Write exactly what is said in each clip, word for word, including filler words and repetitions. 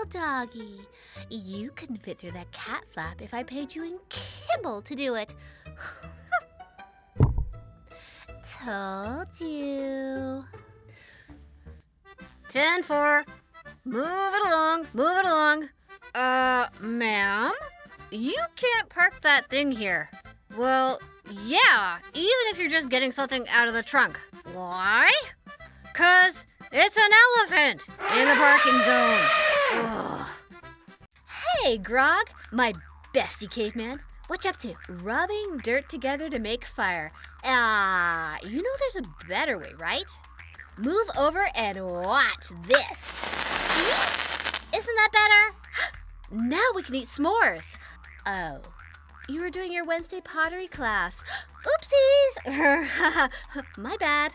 doggy. You couldn't fit through that cat flap if I paid you in kibble to do it. Told you. ten four. Move it along, move it along. Uh, ma'am? You can't park that thing here. Well, yeah, even if you're just getting something out of the trunk. Why? 'Cause it's an elephant in the parking zone. Ugh. Hey, Grog, my bestie caveman. What you up to? Rubbing dirt together to make fire. Ah, you know there's a better way, right? Move over and watch this. See? Isn't that better? Now we can eat s'mores. Oh, you were doing your Wednesday pottery class. Oopsies! My bad.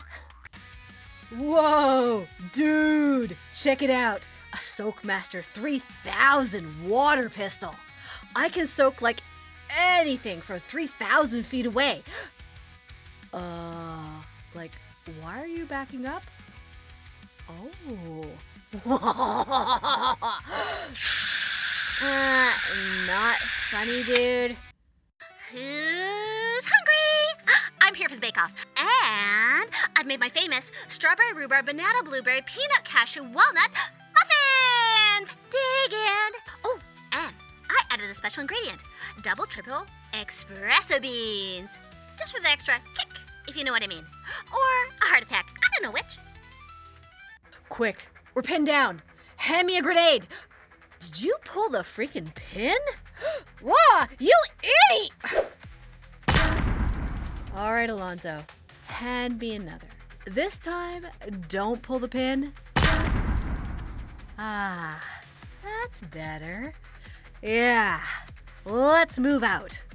Whoa, dude, check it out. A Soakmaster three thousand water pistol. I can soak like anything from three thousand feet away. Uh, like, why are you backing up? Oh. uh, not funny, dude. Who's hungry? I'm here for the bake-off. And I've made my famous strawberry, rhubarb, banana, blueberry, peanut, cashew, walnut muffins! Dig in! Oh, and I added a special ingredient. Double, triple, espresso beans. Just for the extra kick, if you know what I mean. Or a heart attack. I don't know which. Quick, we're pinned down. Hand me a grenade. Did you pull the freaking pin? Whoa, you idiot! All right, Alonzo, hand me another. This time, don't pull the pin. Ah, that's better. Yeah, let's move out.